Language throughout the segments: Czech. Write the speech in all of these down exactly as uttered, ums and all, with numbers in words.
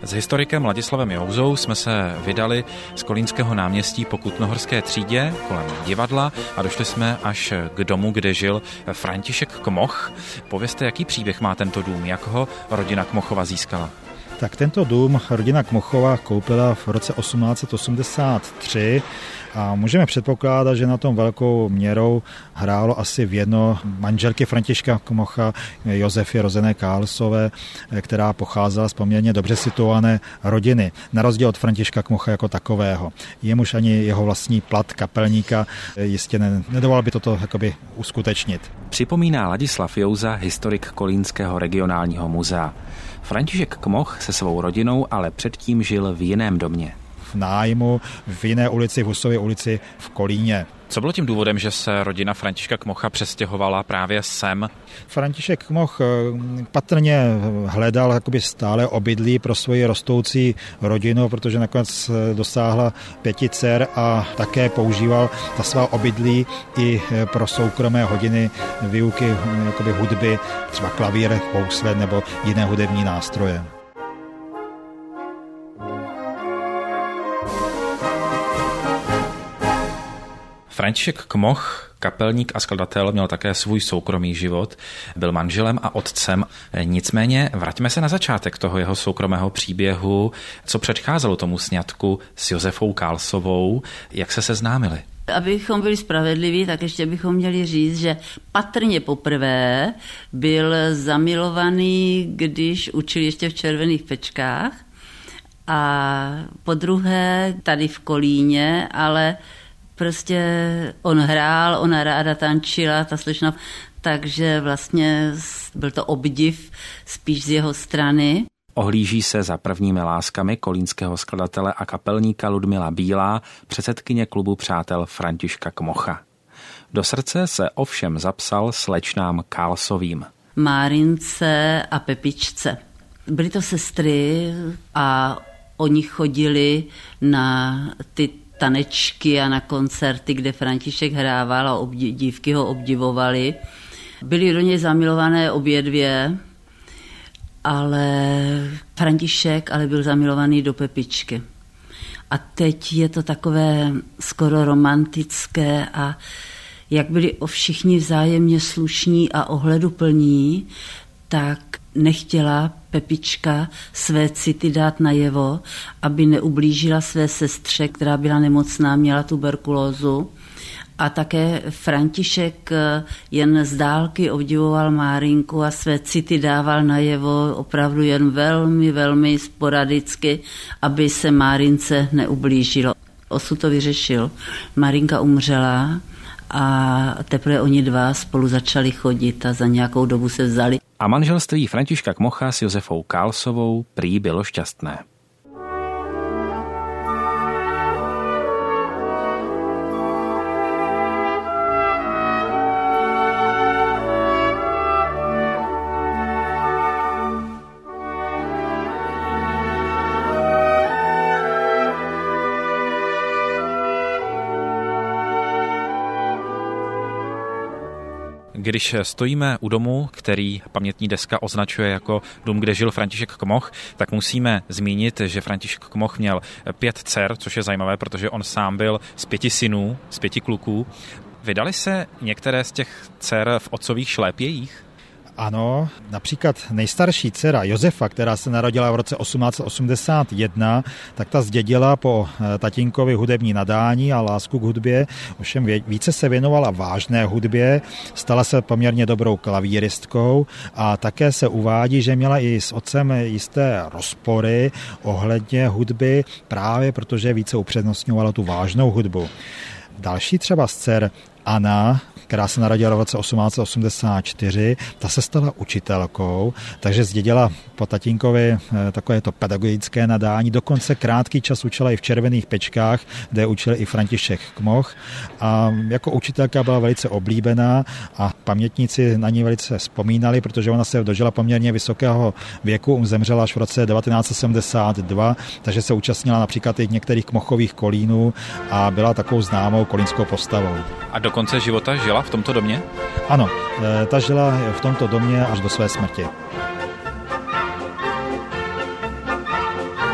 S historikem Ladislavem Jouzou jsme se vydali z Kolínského náměstí po Kutnohorské třídě kolem divadla a došli jsme až k domu, kde žil František Kmoch. Povězte, jaký příběh má tento dům, jak ho rodina Kmochova získala? Tak tento dům rodina Kmochova koupila v roce osmnáct set osmdesát tři a můžeme předpokládat, že na tom velkou měrou hrálo asi v jedno manželky Františka Kmocha, Josefy rozené Kálsové, která pocházela z poměrně dobře situované rodiny, na rozdíl od Františka Kmocha jako takového. Jemuž ani jeho vlastní plat kapelníka jistě nedovolal by toto jakoby uskutečnit. Připomíná Ladislav Jouza, historik Kolínského regionálního muzea. František Kmoch se svou rodinou ale předtím žil v jiném domě. V nájmu, v jiné ulici, v Husově ulici v Kolíně. Co bylo tím důvodem, že se rodina Františka Kmocha přestěhovala právě sem? František Kmoch patrně hledal jakoby stále obydlí pro svoji rostoucí rodinu, protože nakonec dosáhla pěti dcer a také používal ta svá obydlí i pro soukromé hodiny výuky jakoby hudby, třeba klavír, housle nebo jiné hudební nástroje. František Kmoch, kapelník a skladatel, měl také svůj soukromý život, byl manželem a otcem. Nicméně vraťme se na začátek toho jeho soukromého příběhu, co předcházelo tomu sňatku s Josefou Kálsovou, jak se seznámili. Abychom byli spravedliví, tak ještě bychom měli říct, že patrně poprvé byl zamilovaný, když učil ještě v Červených Pečkách, a podruhé tady v Kolíně, ale prostě on hrál, ona ráda tančila, ta slečna, takže vlastně byl to obdiv spíš z jeho strany. Ohlíží se za prvními láskami kolínského skladatele a kapelníka Ludmila Bílá, předsedkyně klubu přátel Františka Kmocha. Do srdce se ovšem zapsal slečnám Kálsovým. Márince a Pepičce. Byly to sestry a oni chodili na ty tanečky a na koncerty, kde František hrával a obdiv, dívky ho obdivovali. Byly do něj zamilované obě dvě, ale František ale byl zamilovaný do Pepičky. A teď je to takové skoro romantické a jak byli všichni vzájemně slušní a ohleduplní, tak nechtěla Pepička své city dát najevo, aby neublížila své sestře, která byla nemocná, měla tuberkulózu. A také František jen z dálky obdivoval Márinku a své city dával najevo opravdu jen velmi, velmi sporadicky, aby se Márince neublížilo. Osud to vyřešil. Márinka umřela a teprve oni dva spolu začali chodit a za nějakou dobu se vzali. A manželství Františka Kmocha s Josefou Kálsovou prý bylo šťastné. Když stojíme u domu, který pamětní deska označuje jako dům, kde žil František Kmoch, tak musíme zmínit, že František Kmoch měl pět dcer, což je zajímavé, protože on sám byl z pěti synů, z pěti kluků. Vydali se některé z těch dcer v otcových šlépějích? Ano, například nejstarší dcera Josefa, která se narodila v roce osmnáct set osmdesát jedna, tak ta zdědila po tatínkovi hudební nadání a lásku k hudbě, ovšem více se věnovala vážné hudbě, stala se poměrně dobrou klavíristkou a také se uvádí, že měla i s otcem jisté rozpory ohledně hudby, právě protože více upřednostňovala tu vážnou hudbu. Další třeba z dcer Anna, která se narodila v roce osmnáct set osmdesát čtyři, ta se stala učitelkou, takže zdědila po tatínkovi takovéto pedagogické nadání. Dokonce krátký čas učila i v Červených Pečkách, kde učil i František Kmoch. A jako učitelka byla velice oblíbená a pamětníci na ní velice vzpomínali, protože ona se dožila poměrně vysokého věku, zemřela až v roce devatenáct set sedmdesát dva, takže se účastnila například i některých Kmochových kolínů a byla takovou známou kolínskou postavou. A do konce života žila v tomto domě? Ano, ta žila v tomto domě až do své smrti.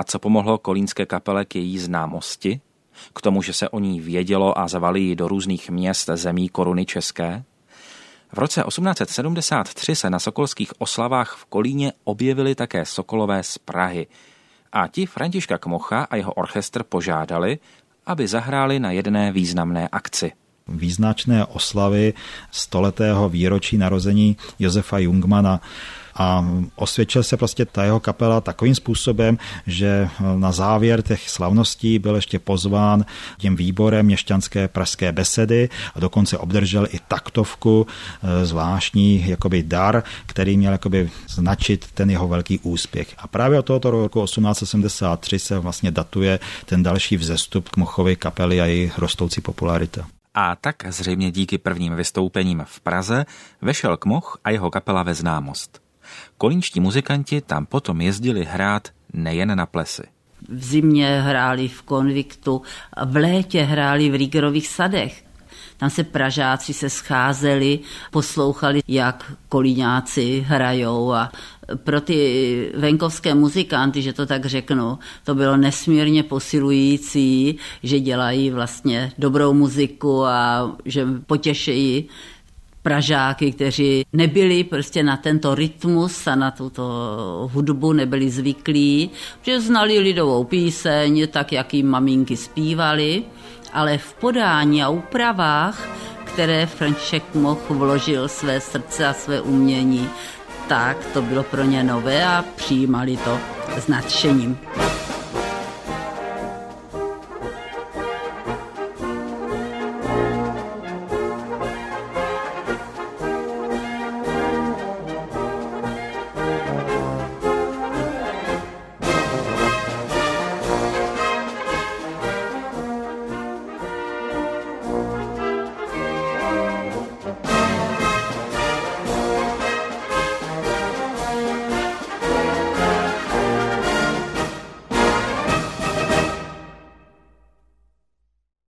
co pomohlo kolínské kapele k její známosti? K tomu, že se o ní vědělo a zvali ji do různých měst zemí koruny české? V roce osmnáct set sedmdesát tři se na sokolských oslavách v Kolíně objevili také sokolové z Prahy a ti Františka Kmocha a jeho orchestr požádali, aby zahráli na jedné významné akci. Význačné oslavy stoletého výročí narození Josefa Jungmanna. A osvědčil se prostě ta jeho kapela takovým způsobem, že na závěr těch slavností byl ještě pozván tím výborem měšťanské pražské besedy a dokonce obdržel i taktovku, zvláštní jakoby dar, který měl jakoby značit ten jeho velký úspěch. A právě od tohoto roku osmnáct set sedmdesát tři se vlastně datuje ten další vzestup Kmochovy kapely a její rostoucí popularita. A tak zřejmě díky prvním vystoupením v Praze vešel Kmoch a jeho kapela ve známost. Kolínští muzikanti tam potom jezdili hrát nejen na plesy. V zimě hráli v Konviktu, v létě hráli v Rýgerových sadech. Tam se Pražáci se scházeli, poslouchali, jak kolíňáci hrajou a pro ty venkovské muzikanty, že to tak řeknu, to bylo nesmírně posilující, že dělají vlastně dobrou muziku a že potěšejí Pražáky, kteří nebyli prostě na tento rytmus a na tuto hudbu nebyli zvyklí, že znali lidovou píseň, tak jak jim maminky zpívali, ale v podání a úpravách, které František Kmoch vložil své srdce a své umění, tak to bylo pro ně nové a přijímali to s nadšením.